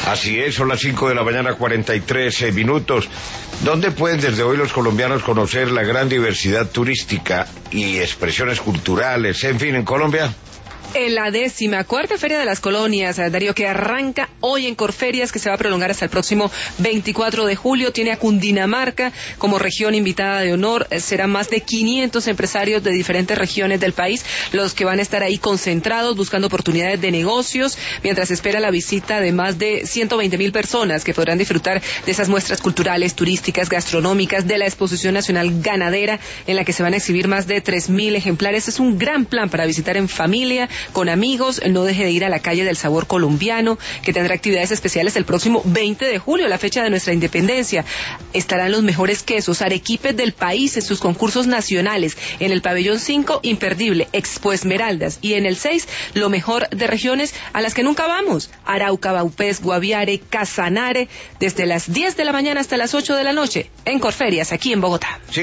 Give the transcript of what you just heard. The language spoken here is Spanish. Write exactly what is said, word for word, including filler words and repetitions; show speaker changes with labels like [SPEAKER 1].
[SPEAKER 1] Así es, son las cinco de la mañana, cuarenta y tres eh, minutos. ¿Dónde pueden desde hoy los colombianos conocer la gran diversidad turística y expresiones culturales, en fin, en Colombia?
[SPEAKER 2] En la décima cuarta Feria de las Colonias, Darío, que arranca hoy en Corferias, que se va a prolongar hasta el próximo veinticuatro de julio, tiene a Cundinamarca como región invitada de honor. Serán más de quinientos empresarios de diferentes regiones del país los que van a estar ahí concentrados buscando oportunidades de negocios, mientras espera la visita de más de ciento veinte mil personas que podrán disfrutar de esas muestras culturales, turísticas, gastronómicas, de la Exposición Nacional Ganadera, en la que se van a exhibir más de tres mil ejemplares. Es un gran plan para visitar en familia, con amigos. No deje de ir a la Calle del Sabor Colombiano, que tendrá actividades especiales el próximo veinte de julio, la fecha de nuestra independencia. Estarán los mejores quesos, arequipes del país en sus concursos nacionales. En el pabellón cinco, imperdible, Expo Esmeraldas. Y en el seis, lo mejor de regiones a las que nunca vamos. Arauca, Vaupés, Guaviare, Casanare, desde las diez de la mañana hasta las ocho de la noche, en Corferias, aquí en Bogotá.
[SPEAKER 1] Sí.